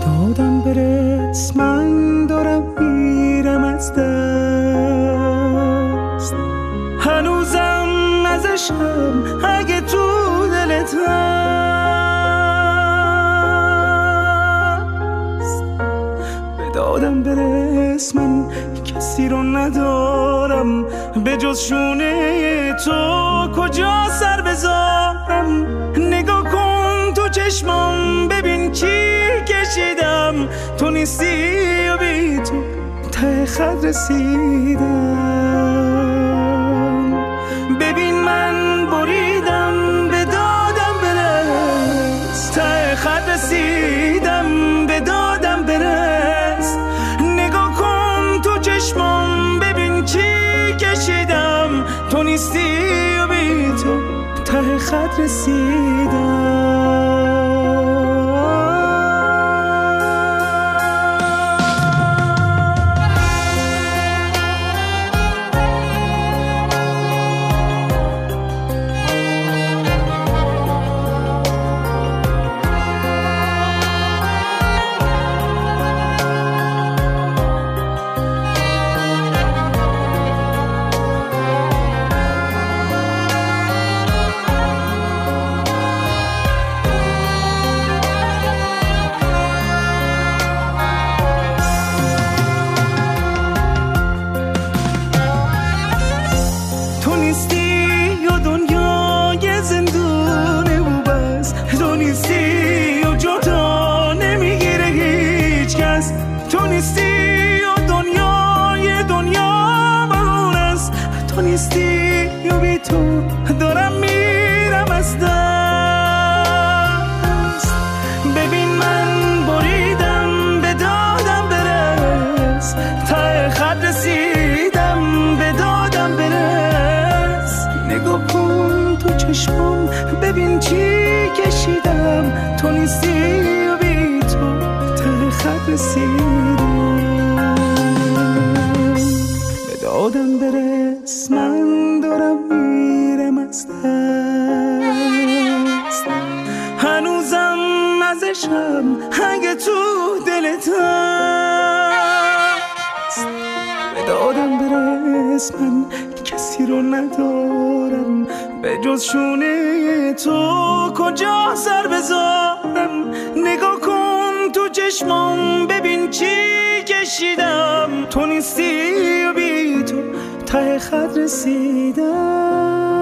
دادم برس من دارم میرم از دست، هنوزم ازشم اگه تو دلت هست. به دادم برس من کسی رو ندارم به جز شونه تو، کجا سر بذارم؟ نگاه کن تو چشمام ببین چی کشیدم، تو نیستی و بی تو ته خط رسیدم. ببین من بریدم به دادم برس، ته خط رسیدم به دادم برس. نگاه کن تو چشمام ببین چی کشیدم، تو نیستی و بی تو ته خط رسیدم. ببین چی کشیدم، تو نیستی و بی تو ته خط رسیدم. به دادم برس من دارم میرم از دست، هنوزم ازشم اگه تو دلت هست. به دادم برس من کسی رو ندارم به جز شونه تو، کجا سر بذارم؟ نگاه کن تو چشمام ببین چی کشیدم، تو نیستی و بی تو ته خط رسیدم.